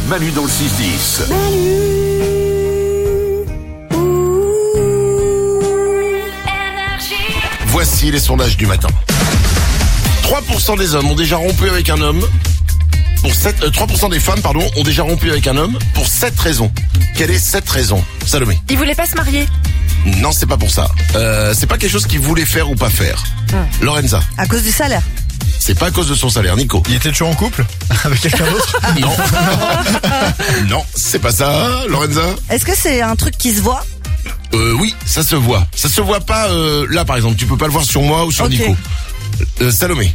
Manu dans le 6-10. Voici les sondages du matin. 3% des hommes ont déjà rompu avec un homme. 3% des femmes, ont déjà rompu avec un homme pour 7 raisons. Quelle est cette raison, Salomé? Il voulait pas se marier. Non, c'est pas pour ça. C'est pas quelque chose qu'il voulait faire ou pas faire. Lorenza? À cause du salaire. C'est pas à cause de son salaire. Nico? Il était toujours en couple avec quelqu'un d'autre? Non. Non, c'est pas ça. Lorenza? Est-ce que c'est un truc qui se voit? Oui, ça se voit. Ça se voit pas là, par exemple. Tu peux pas le voir sur moi ou sur Ok. Nico. Salomé?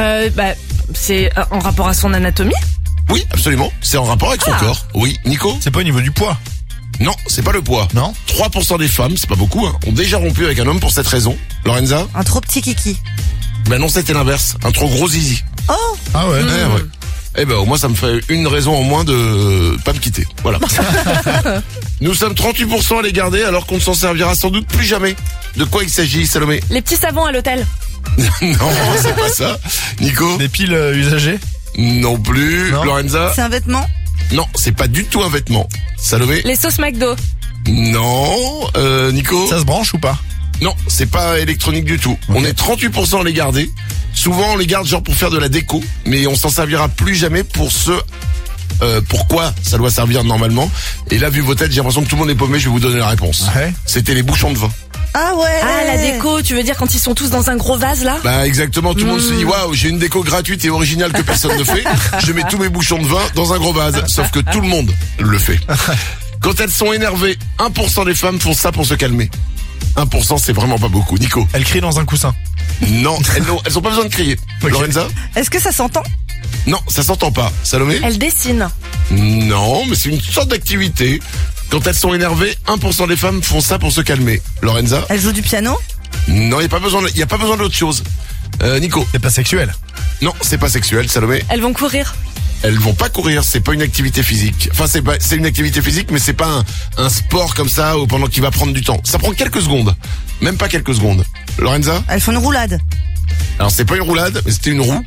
C'est en rapport à son anatomie. Oui, absolument. C'est en rapport avec son corps. Oui. Nico? C'est pas au niveau du poids? Non, c'est pas le poids. Non. 3% des femmes, c'est pas beaucoup, ont déjà rompu avec un homme pour cette raison. Lorenza? Un trop petit kiki. Ben non, c'était l'inverse. Un trop gros zizi. Oh, Ah ouais. Ouais. Eh ben, au moins, ça me fait une raison en moins de pas me quitter. Voilà. Nous sommes 38% à les garder alors qu'on ne s'en servira sans doute plus jamais. De quoi il s'agit, Salomé? Les petits savons à l'hôtel. Non, c'est pas ça. Nico? Des piles usagées? Non plus. Non. Lorenza? c'est un vêtement? Non, c'est pas du tout un vêtement. Salomé? Les sauces McDo. Non. Nico? Ça se branche ou pas? Non, c'est pas électronique du tout. On est 38% à les garder. Souvent, on les garde genre pour faire de la déco, mais on s'en servira plus jamais pour ce pourquoi ça doit servir normalement. Et là, vu vos têtes, j'ai l'impression que tout le monde est paumé, je vais vous donner la réponse. Ouais. C'était les bouchons de vin. Ah ouais. Ah, la déco, tu veux dire quand ils sont tous dans un gros vase là? Bah exactement, tout le monde se dit waouh, j'ai une déco gratuite et originale que personne ne fait. Je mets tous mes bouchons de vin dans un gros vase, sauf que tout le monde le fait. Quand elles sont énervées, 1% des femmes font ça pour se calmer. 1%, c'est vraiment pas beaucoup. Nico? Elle crie dans un coussin? Non, elles ont pas besoin de crier. Ok. Lorenza? Est-ce que ça s'entend? Non, ça s'entend pas. Salomé? Elle dessine. Non, mais c'est une sorte d'activité. Quand elles sont énervées, 1% des femmes font ça pour se calmer. Lorenza? Elle joue du piano? Non, il y a pas besoin d'autre chose. Nico? C'est pas sexuel? Non, c'est pas sexuel. Salomé? Elles vont courir. Elles vont pas courir, c'est pas une activité physique. Enfin, c'est une activité physique, mais c'est pas un sport comme ça pendant qu'il va prendre du temps. Ça prend quelques secondes. Même pas quelques secondes. Lorenza? Elles font une roulade? Alors, c'est pas une roulade, mais c'était une roue.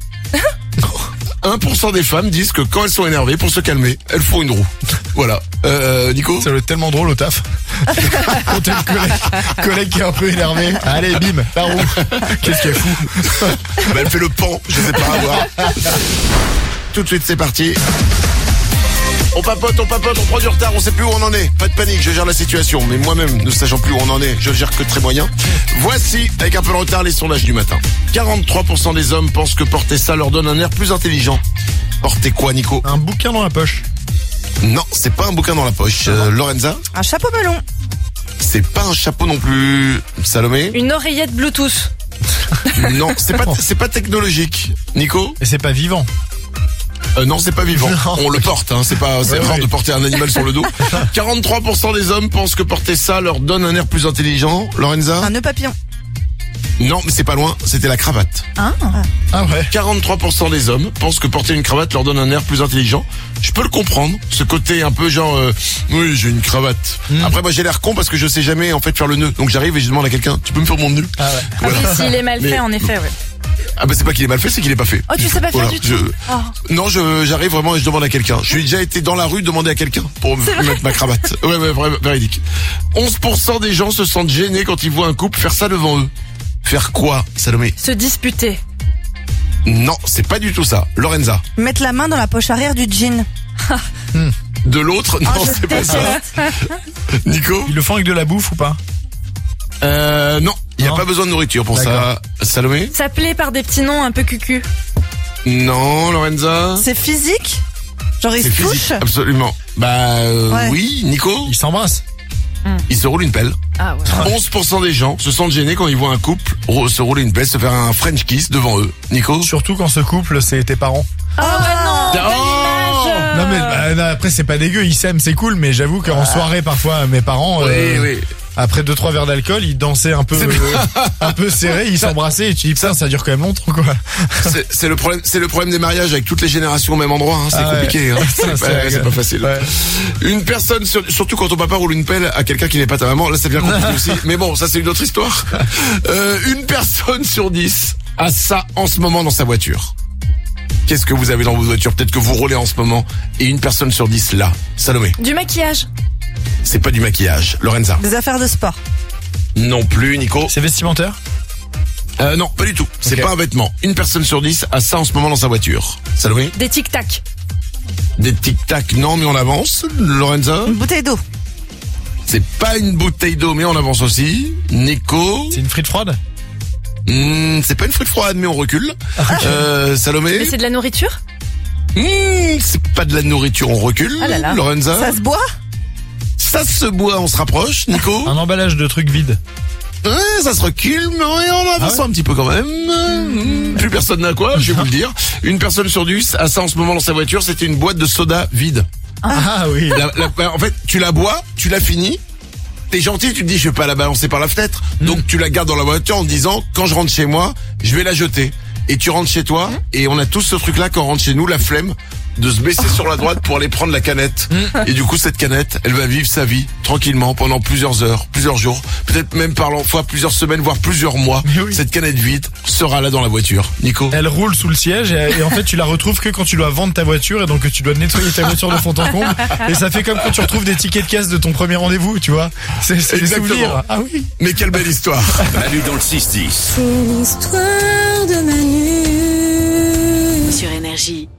1% des femmes disent que quand elles sont énervées, pour se calmer, elles font une roue. Voilà. Nico? Ça doit être tellement drôle au taf. Quand t'as une collègue qui est un peu énervé. Allez, bim, la roue. Qu'est-ce qu'elle fout? Bah, elle fait le pan, je sais pas, à voir. Tout de suite, c'est parti. On papote, on prend du retard, on sait plus où on en est. Pas de panique, je gère la situation. Mais moi-même, ne sachant plus où on en est, je gère que très moyen. Voici, avec un peu de retard, les sondages du matin. 43% des hommes pensent que porter ça leur donne un air plus intelligent. Porter quoi, Nico? Un bouquin dans la poche? Non, c'est pas un bouquin dans la poche. Lorenza? Un chapeau melon? C'est pas un chapeau non plus. Salomé? Une oreillette Bluetooth. Non, c'est pas technologique. Nico? Et c'est pas vivant? Non, c'est pas vivant. Non. On le porte, hein. C'est rare ouais. de porter un animal sur le dos. 43% des hommes pensent que porter ça leur donne un air plus intelligent. Lorenza? Un nœud papillon? Non, mais c'est pas loin. C'était la cravate. Ah. Ah ouais. 43% des hommes pensent que porter une cravate leur donne un air plus intelligent. Je peux le comprendre. Ce côté un peu genre, oui, j'ai une cravate. Après, moi, j'ai l'air con parce que je sais jamais, en fait, faire le nœud. Donc, j'arrive et je demande à quelqu'un, tu peux me faire mon nœud? Ah ouais. Ah oui, s'il est mal fait, en effet, ouais. Ah bah c'est pas qu'il est mal fait, c'est qu'il est pas fait. Oh, tu sais pas faire du tout. Oh. Non, j'arrive vraiment et je demande à quelqu'un. Je suis déjà été dans la rue demander à quelqu'un pour me mettre ma cravate. Ouais, vraiment, véridique. 11% des gens se sentent gênés quand ils voient un couple faire ça devant eux. Faire quoi, Salomé? Se disputer. Non, c'est pas du tout ça. Lorenza? Mettre la main dans la poche arrière du jean? De l'autre? Non, je c'est pas ça. Nico? Ils le font avec de la bouffe ou pas? Non. Il n'y a Non. pas besoin de nourriture pour ça. Salomé? S'appeler par des petits noms un peu cucu. Non, Lorenza? C'est physique? Genre ils C'est se physique, touchent? absolument. Bah, Ouais. oui, Nico? Ils s'embrassent? Il se roule une pelle. Ah ouais. 11% des gens se sentent gênés quand ils voient un couple se rouler une pelle, se faire un French kiss devant eux. Nico? Surtout quand ce couple, c'est tes parents. Ah ouais, non. Quelle Oh image. Non mais non, après c'est pas dégueu, ils s'aiment, c'est cool, mais j'avoue qu'en soirée parfois mes parents Oui. après 2-3 verres d'alcool, ils dansaient un peu serrés, ils s'embrassaient et tu dis putain ça dure quand même longtemps quoi. C'est le problème des mariages avec toutes les générations au même endroit, hein. C'est Ah ouais. compliqué, hein. C'est pas facile. Ouais. Une personne, surtout quand ton papa roule une pelle à quelqu'un qui n'est pas ta maman, là ça devient compliqué aussi. Mais bon, ça c'est une autre histoire. Une personne sur 10 a ça en ce moment dans sa voiture. Qu'est-ce que vous avez dans vos voitures? Peut-être que vous roulez en ce moment et une personne sur 10 là. Salomé, Du maquillage. c'est pas du maquillage. Lorenza, Des affaires de sport. non plus. Nico, C'est vestimentaire? non, pas du tout. C'est Ok. pas un vêtement. Une personne sur 10 a ça en ce moment dans sa voiture. Salomé, Des tic-tac. des tic-tac, non, mais on avance. Lorenza, Une bouteille d'eau. c'est pas une bouteille d'eau, mais on avance aussi. Nico, C'est une frite froide? c'est pas une frite froide, mais on recule. Salomé, Mais c'est de la nourriture? c'est pas de la nourriture, on recule. Ah là là. Lorenza, Ça se boit? ça se boit, on se rapproche. Nico, Un emballage de trucs vides. ouais, ça se recule, mais on avance Ah ouais un petit peu quand même. Plus personne n'a quoi, je vais vous le dire. Une personne sur 10 a ça en ce moment dans sa voiture, c'était une boîte de soda vide. Ah oui. En fait, tu la bois, tu la finis, t'es gentil, tu te dis je vais pas la balancer par la fenêtre. Donc tu la gardes dans la voiture en te disant quand je rentre chez moi, je vais la jeter. Et tu rentres chez toi, et on a tous ce truc-là quand on rentre chez nous, la flemme de se baisser sur la droite pour aller prendre la canette. Et du coup, cette canette, elle va vivre sa vie tranquillement pendant plusieurs heures, plusieurs jours, peut-être même parfois plusieurs semaines, voire plusieurs mois. Mais oui. Cette canette vide sera là dans la voiture. Nico, Elle roule sous le siège et en fait tu la retrouves que quand tu dois vendre ta voiture et donc que tu dois nettoyer ta voiture de fond en comble et ça fait comme quand tu retrouves des tickets de caisse de ton premier rendez-vous, tu vois. C'est des Exactement. souvenirs. Ah oui. mais quelle belle histoire. Manu dans le 6-10. C'est l'histoire de Manu. Sur Énergie.